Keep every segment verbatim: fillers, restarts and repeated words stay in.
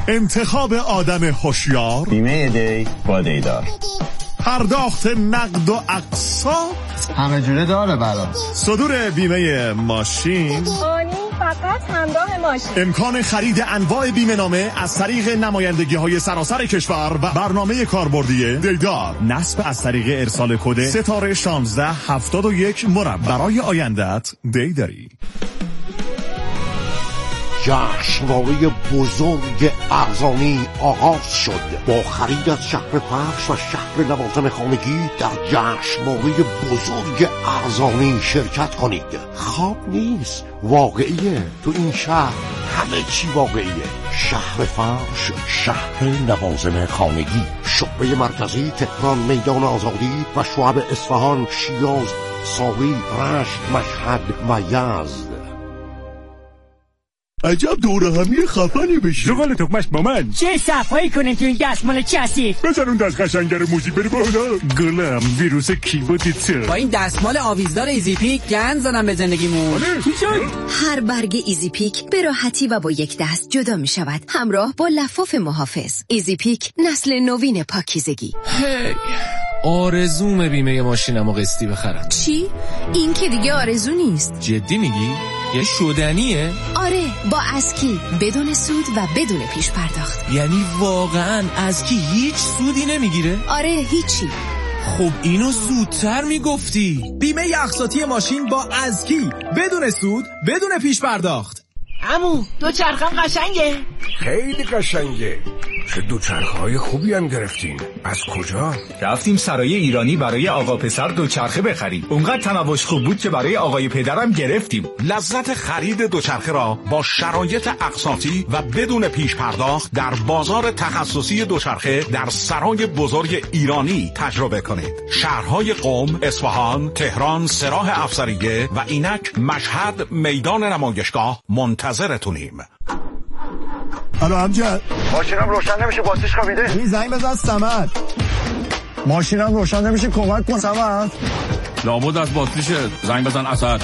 انتخاب آدم هوشیار، بیمه دی با دیدار، پرداخت نقد و اقساط همه جوره داره برام، صدور بیمه ماشین، آنی فقط همراه ماشین، امکان خرید انواع بیمه نامه از طریق نمایندگی های سراسر کشور و برنامه کاربردی دیدار، نصب از طریق ارسال کد ستاره شانزده هفتاد و یک مربع. برای آیندت دیداری. جشنواره بزرگ ارزانی آغاز شد. با خرید از شهر فرش و شهر لوازم خانگی در جشنواره بزرگ ارزانی شرکت کنید. خواب نیست، واقعیه. تو این شهر همه چی واقعیه. شهر فرش، شهر لوازم خانگی، شعبه مرکزی تهران، میدان آزادی و شعب اصفهان، شیراز، ساوی، رشت، مشهد و یزد. عجب دوره همی خفنی بشی. زغال تخمش با من. چه صفایی کنیم تو این دستمال کثیف؟ بزن اون دست قشنگه موزی بری بالا. گلم ویروس کیبوتیته. با این دستمال آویزدار ایزی پیک گند زدم به زندگیمون. چی شد؟ هر برگ ایزی پیک به راحتی و با یک دست جدا می شود، همراه با لفاف محافظ. ایزی پیک، نسل نوین پاکیزگی. هی آرزوم بیمه ماشینمو قسطی بخرم. چی؟ این که دیگه آرزو نیست. جدی میگی؟ یه شدنیه؟ آره، با اسکی، بدون سود و بدون پیش پرداخت. یعنی واقعا اسکی هیچ سودی نمیگیره؟ آره، هیچی. خب اینو زودتر میگفتی. بیمه اقساطی ماشین با اسکی، بدون سود، بدون پیش پرداخت. عمو، دو چرخم قشنگه. خیلی قشنگه. چه دوچرخه‌های خوبی هم گرفتین. از کجا؟ رفتیم سرای ایرانی برای آقا پسر دوچرخه بخریم. اونقدر تنوش خوب بود که برای آقای پدرم گرفتیم. لذت خرید دوچرخه را با شرایط اقساطی و بدون پیش پرداخت در بازار تخصصی دوچرخه در سرای بزرگ ایرانی تجربه کنید. شهرهای قم، اصفهان، تهران، سراح افسریه و اینک مشهد میدان نمایشگاه منتظرتونیم. الو امجد، ماشینم روشن نمیشه، باتریش خوابیده. این زنگ بزن سمد. ماشینم روشن نمیشه، کمک کن سمد. لابد از باتریشه، زنگ بزن اسد.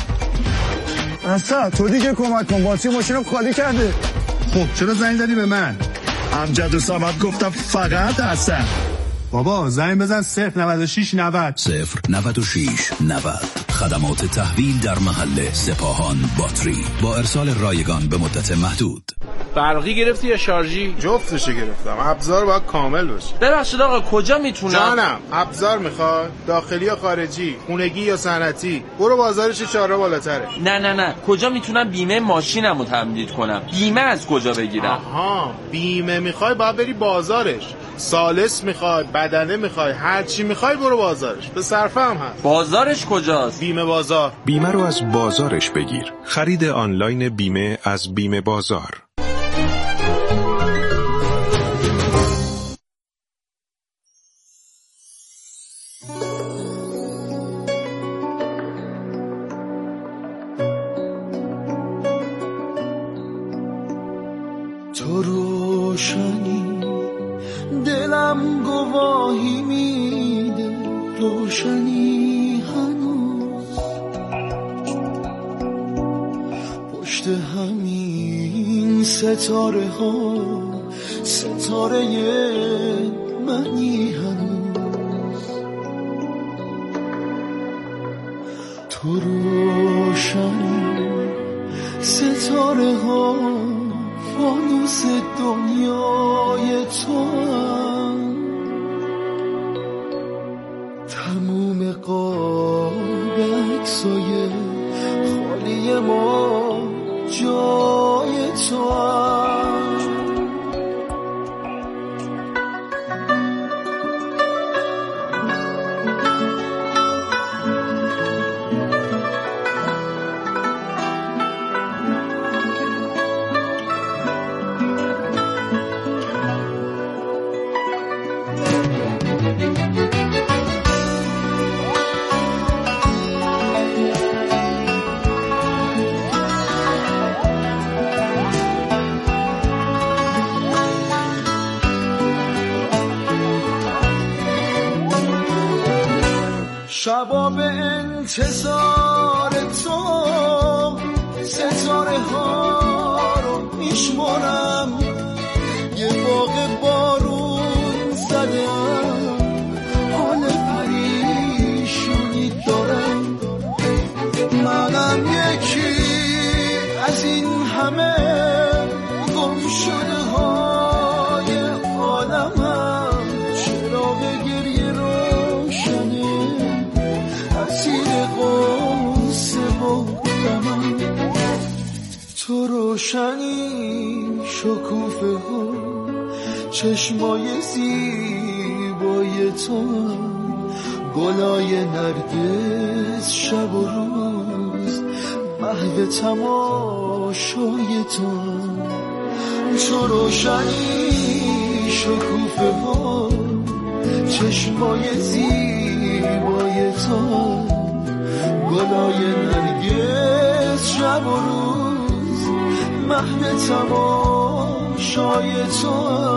اسد تو دیگه کمک کن، باتری ماشینم خالی کرده. خب چرا زنگ زدی به من؟ امجد و سمد گفتم فقط اسد. بابا زنگ بزن صفر نود و شش نود صفر نود و شش نود. خدمات تحویل در محل سپاهان باتری با ارسال رایگان به مدت محدود. برقی گرفتی یا شارژی؟ جفتشو گرفتم. ابزار باید کامل باشه. ببخشید آقا کجا میتونم؟ جانم، ابزار میخواد؟ داخلی یا خارجی؟ خونگی یا صنعتی؟ برو بازارش چهارراه بالاتره. نه نه نه، کجا میتونم بیمه ماشینمو تمدید کنم؟ بیمه از کجا بگیرم؟ آها، بیمه میخوای باید بری بازارش. سالس میخوای، بدنه میخوای، هر چی میخوای برو بازارش. به صرفه هم هست. بازارش کجاست؟ بیمه بازار. بیمه رو از بازارش بگیر. خرید آنلاین بیمه از بیمه بازار. تو روشنی دلم گواهی میده، روشنی هنوز پشت همین ستاره ها، ستاره منی هنوز. تو روشنی ستاره ها، فانوس دنیای تو هم، تموم قاب عکسای خالی ما جای تو هم. شبا به انتظار تو ستاره ها رو میشمارم، یه همه گم شده های عالمم، چرا به گریه روشنه اسیر قصه و غمم. تو روشنی شکوفه ها چشمای زیبای تو، گلای نرگس شب و روز محو تماشای تو. تو روشنی شکوفه ها چشمای زیبای تو، گلای نرگس شب و روز محو تماشای تو.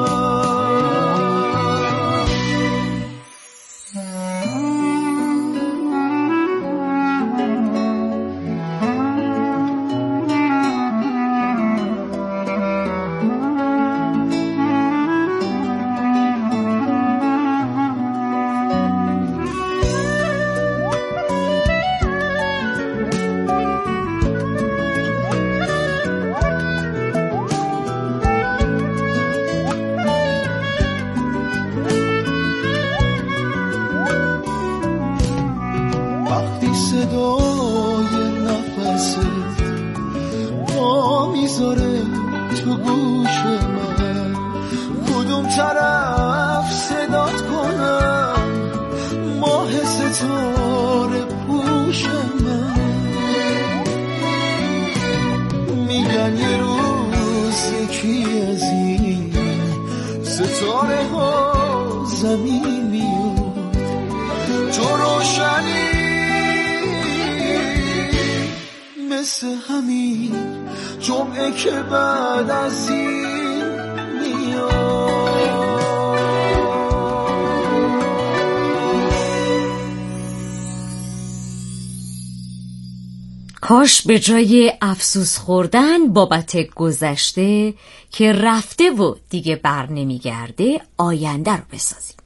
کاش به جای افسوس خوردن بابت گذشته که رفته و دیگه بر نمیگرده آینده رو بسازیم.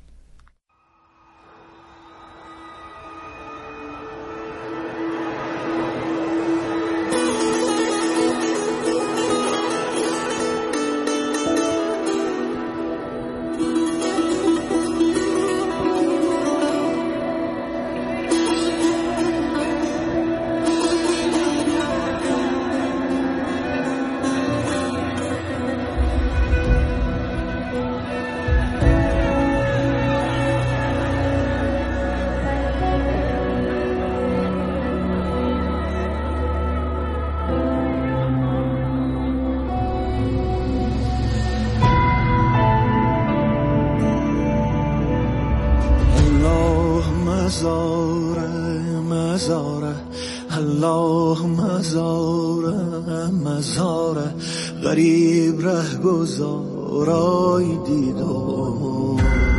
مزاره مزاره الله مزاره مزاره غریب ره گذارای دیدم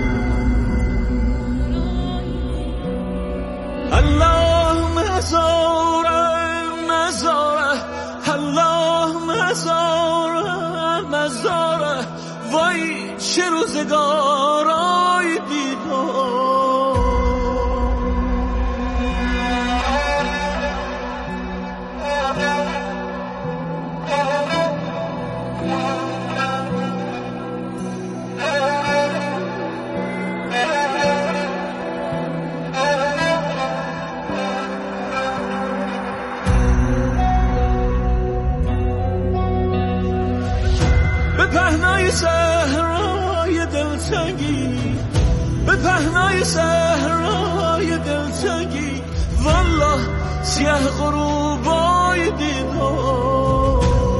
الله مزاره مزاره الله مزاره مزاره وای چه روزگارای دیدم پهنای صحرای دلتنگی به پهنای صحرای دلتنگی والله سیاه غروبای دیدم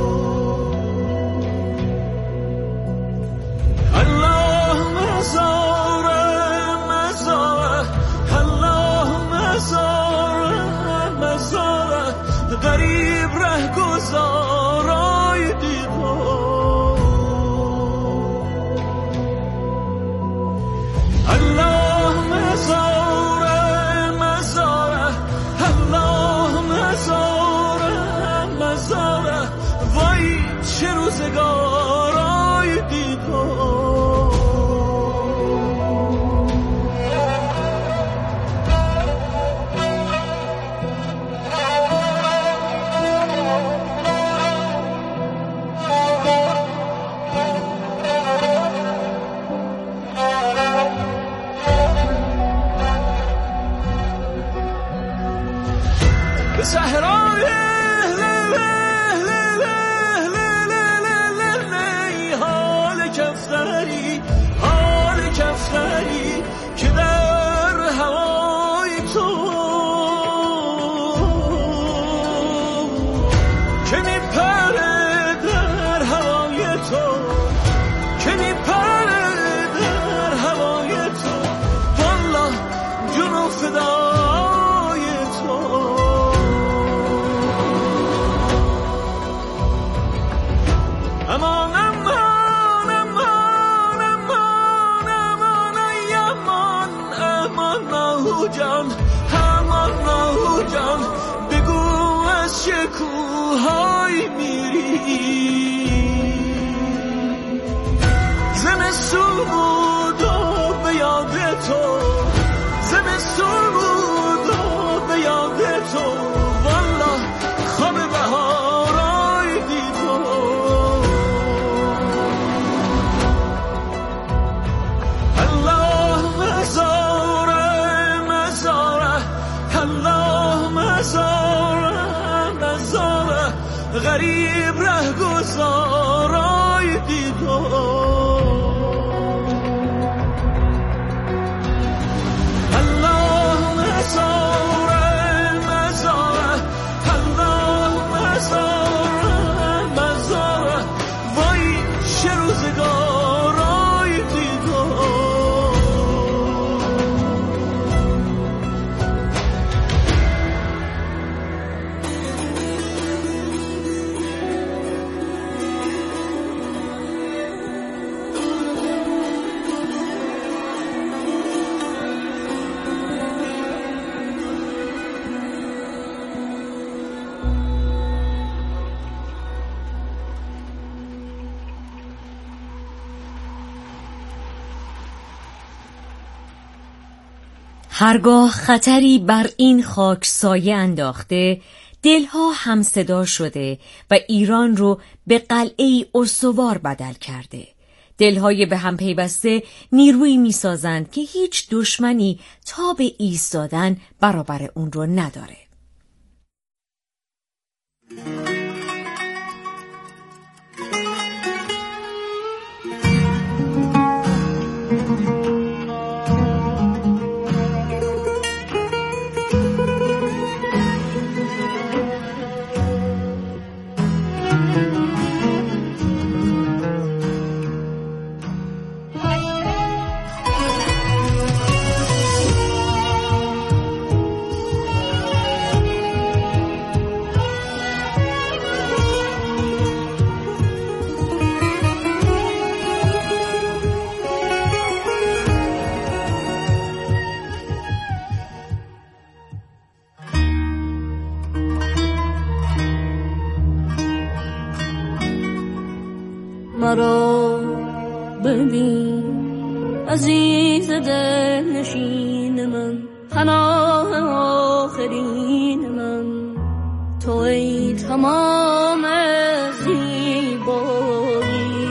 الله مزاره مزاره الله مزاره مزاره غریب ره گذارای دیدم الله مزاره مزاره الله مزاره مزاره وای چه روزگارای دیدم زمستون بود و به یاد تو، زمستون بود و به یاد تو، والله خواب بهارای دیدم. الله مزاره مزاره، الله مزاره مزاره، غریب ره گذارای دیدم. هرگاه خطری بر این خاک سایه انداخته، دلها هم صدا شده و ایران رو به قلعه‌ای استوار بدل کرده. دلهای به هم پیوسته نیرویی میسازند که هیچ دشمنی تاب ایستادن برابر اون رو نداره. مرا ببین عزیز دل نشین من، پناه آخرین من، تو ای تمام زیبایی.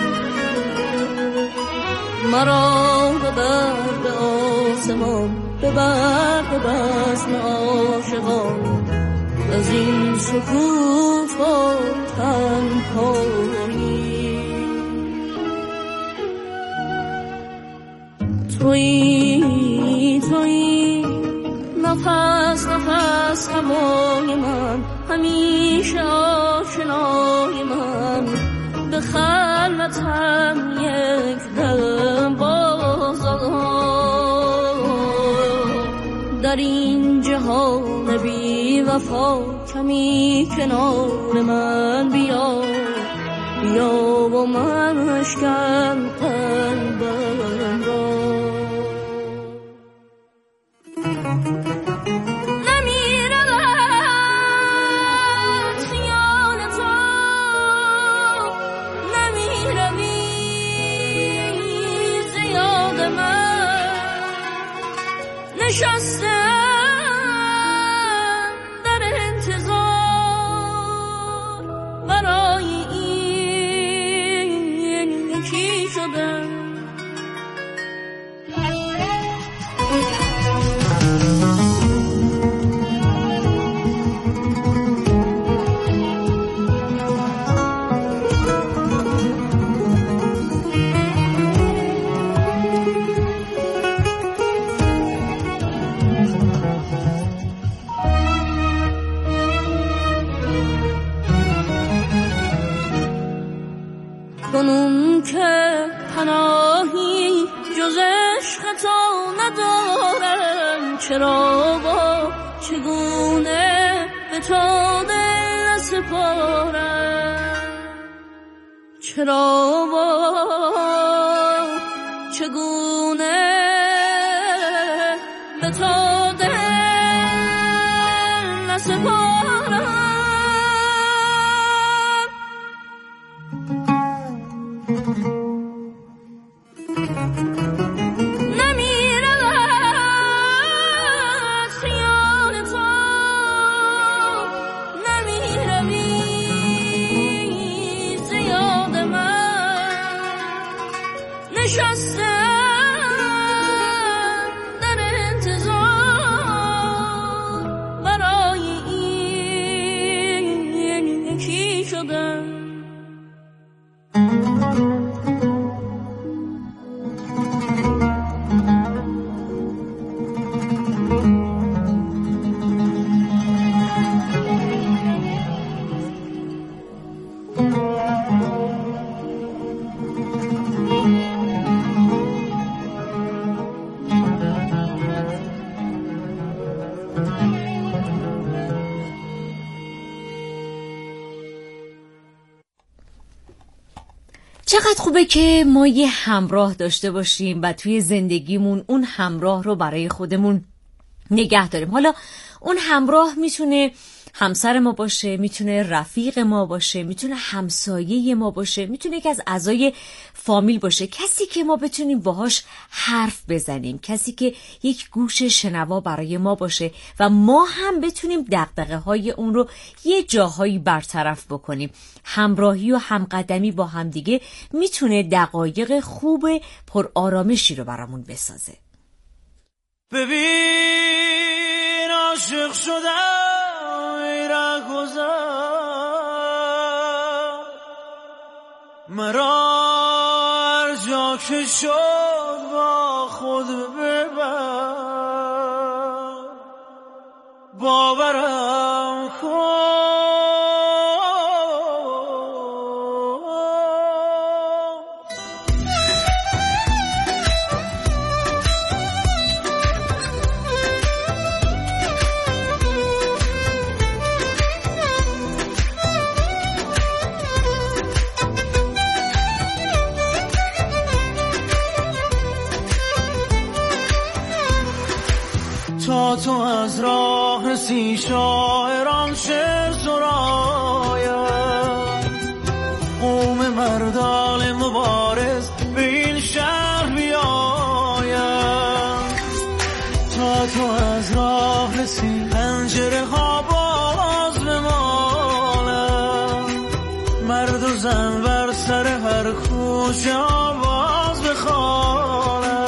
مرا ببر به آسمان، ببر به بزم عاشقان، از این سکوت و تنهایی. تویی تویی نفس نفس هوای من، همیشه آشنای من، به خلوتم یک دم بازآی. در این جهان بی وفا کمی کنار من بیا، بیا و من اشکن قلبم را. نشستم در انتظار، برای این یکی شدم. کنون که پناهی جز عشق تو ندارم، چرا با چگونه به تو دل سپارم، چرا با چگونه به تو دل سپارم. نشستم در انتظار برای این یکی شدم. چقدر خوبه که ما یه همراه داشته باشیم و توی زندگیمون اون همراه رو برای خودمون نگه داریم. حالا اون همراه میتونه همسر ما باشه، میتونه رفیق ما باشه، میتونه همسایه ما باشه، میتونه یکی از اعضای فامیل باشه، کسی که ما بتونیم باهاش حرف بزنیم، کسی که یک گوش شنوا برای ما باشه و ما هم بتونیم دغدغه های اون رو یه جاهایی برطرف بکنیم. همراهی و همقدمی با همدیگه میتونه دقایق خوب پر آرامشی رو برامون بسازه. ببین عاشق شدم ای رهگذر، مرا هر جا که شد با خود ببر، باورم کن تا تو از راه رسی شاعران شعر سراید، قوم مردان مبارز به این شهر بیاید. تا تو از راه رسی پنجره ها باز بمالد، مرد و زن بر سر هر کوچه آواز بخوانند.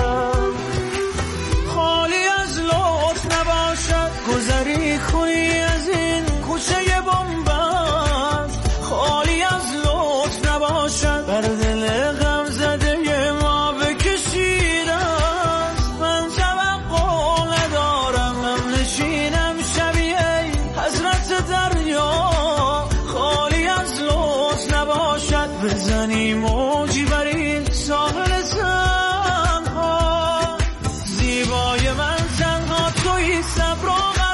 گذری کنی از این کوچه بنبست، خالی از لطف نباشد بر دل غم زده ما بکشیده است. من توقع ندارم من نشینم شبیه حضرت دریا، خالی از لطف نباشد بزنی موجی بر این ساحل تنها. زیبای من تنها تویی، صبر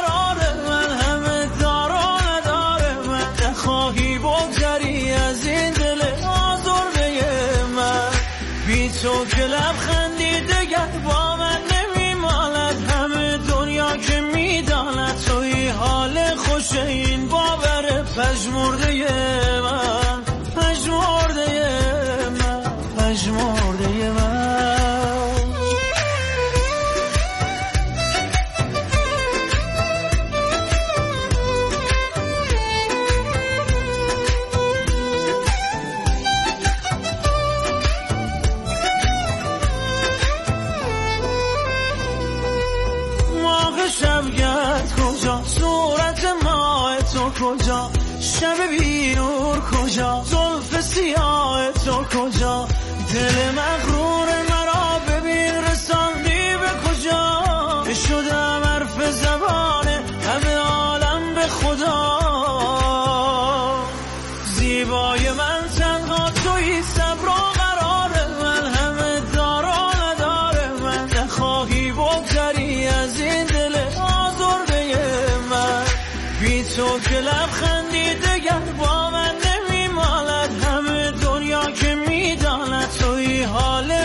تو که لبخندی دگر با من نمیماند، همه دنیا که میداند توی حال خوش این باور پژمرده من، پژمرده من، پژمرده من. شبگرد کجا، صورت ماه تو کجا، شب بی نور کجا، زلف سیاه تو کجا، دل مغرور مرا ببین رساندی به کجا. شدم حرف زبان همه عالم به خدا. زیبای من تنها تویی، صبر و قرار من، همه دار و نداره من، نخواهی بگذری از این دل آزرده من. بی تو که لبخندی دگر با من نمیماند، همه دنیا که میداند توی حال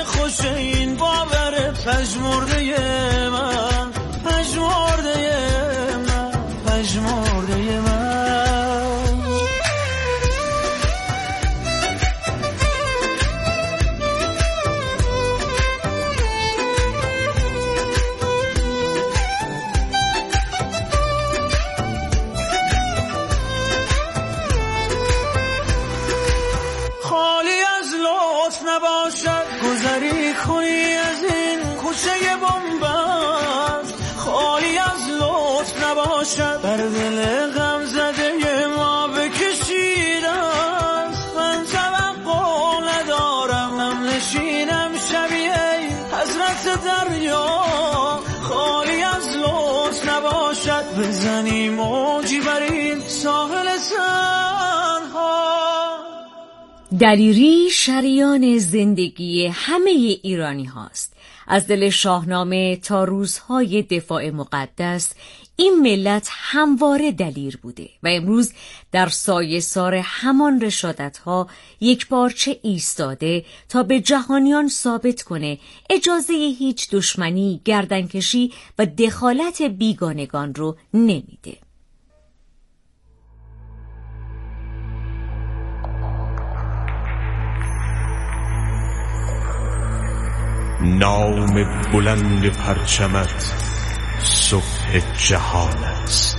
نباشد بر دل غم زده ما بکشید است. من توقع ندارم هم نشینم شبیه حضرت دریا خالی از لطف نباشد بزنیم موجی بر این ساحل تنها. دلیری شریان زندگی همه ایرانی هاست. از دل شاهنامه تا روزهای دفاع مقدس این ملت همواره دلیر بوده و امروز در سایه سار همان رشادت‌ها یک پارچه ایستاده تا به جهانیان ثابت کنه اجازه هیچ دشمنی، گردنکشی و دخالت بیگانگان رو نمیده. نام بلند پرچمت صبح جهان است.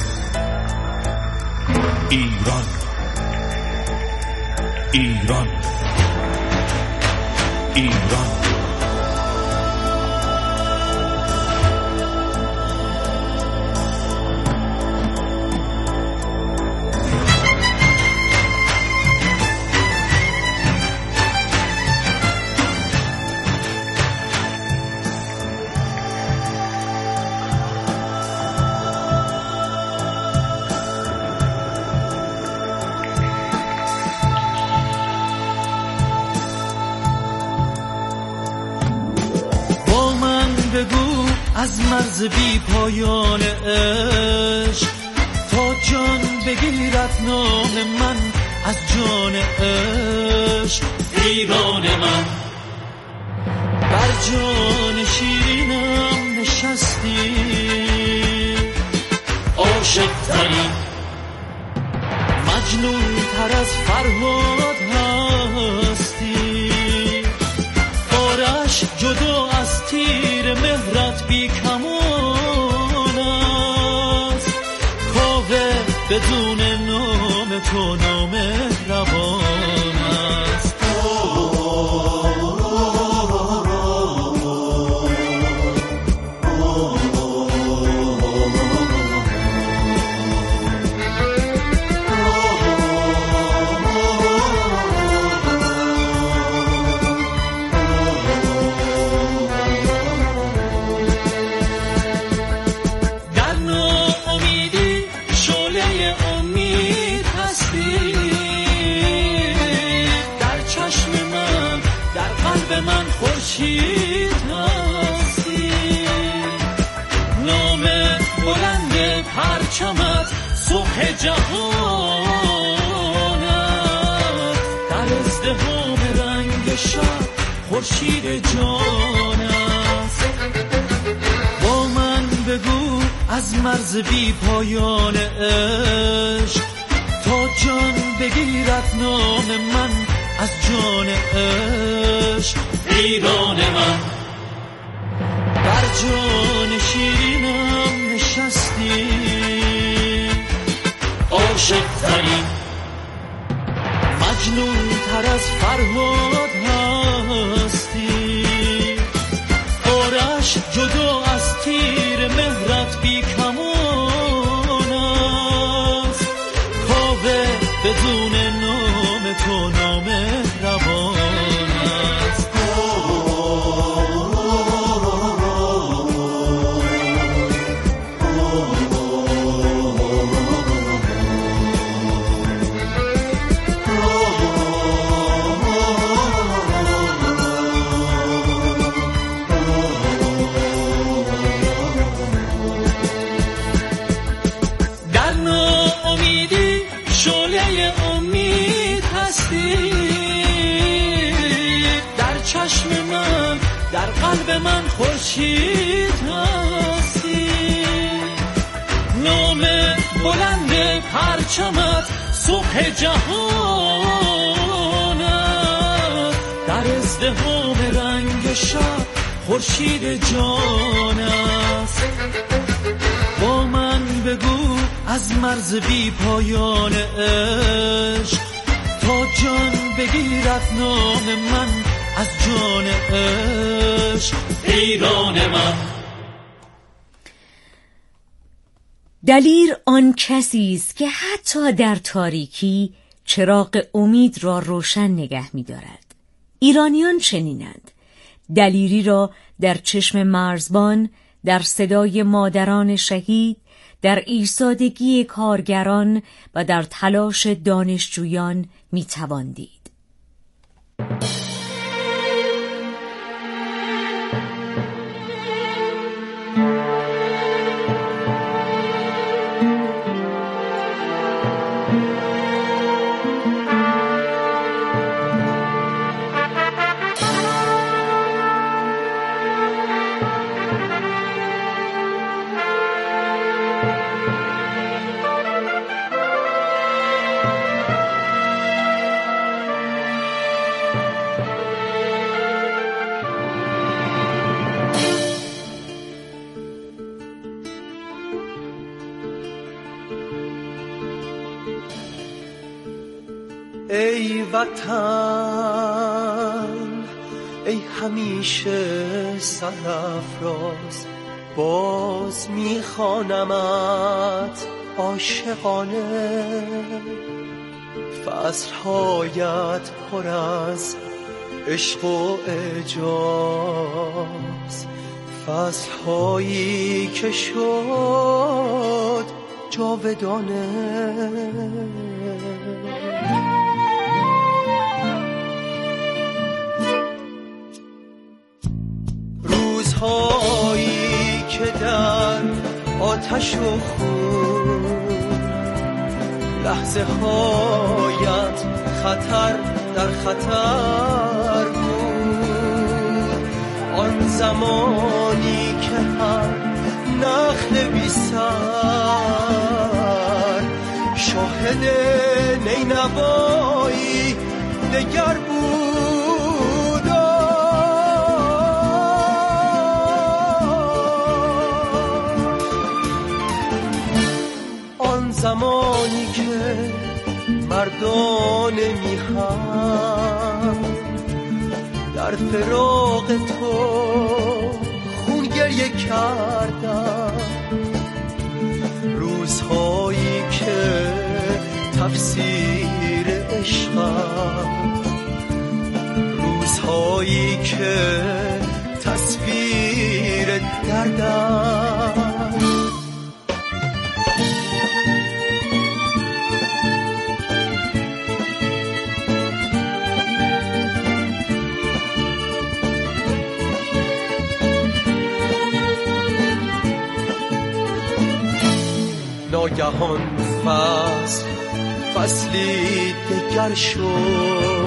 ایران، ایران، ایران. از مرز بی پایان عشق تا جان بگیرد نام من از جان عشق. ایران من بر جان شیرینم نشستی، عاشق تری مجنون تر از فرهاد هستی. آرش جدا از تیر مهرت بی کمان است، کاوه بدون نام تو نام روان است. من خورشید هستی، نام بلند پرچمت صبح جهانت، در ازدحام رنگ شب خورشید جان است. با من بگو از مرز بی پایان عشق تا جان بگیرد نام من از جان عشق. ایران من بر جان شیرینم نشستی، عاشق تری مجنون تر از فرهاد هستی. آرش جدا از تیر مهرت بی کمان است، کاوه بدون نام تو نام روان است. در ناامیدی شعله امید هستی، در چشم من در قلب من خورشید هستی. نام بلند پرچمت صبح جهانت، در ازدحام رنگ شب خورشید جان است. با من بگو از مرز بی پایان عشق تا جان بگیرد نام من از جان عشق. ایران من دلیر آن کسی است که حتی در تاریکی چراغ امید را روشن نگه می‌دارد. ایرانیان چنینند. دلیری را در چشم مرزبان، در صدای مادران شهید، در ایستادگی کارگران و در تلاش دانشجویان می‌توان دید. ای وطن، ای همیشه سرافراز، باز میخوانمت عاشقانه. فصلهایت پر از عشق و اعجاز، فصلهایی که شد جاودانه. روزهایی که در آتش و خون، لحظه هایت خطر در خطر بود. آن زمانی که هر نخل بی سر شاهد نینوایی دگر بود. زمانی که مردان میهن در فراق تو خون گریه کردن، روزهایی که تفسیر عشقم، روزهایی که تصویر دردم. ناگهان فصل فصلی دگر شد،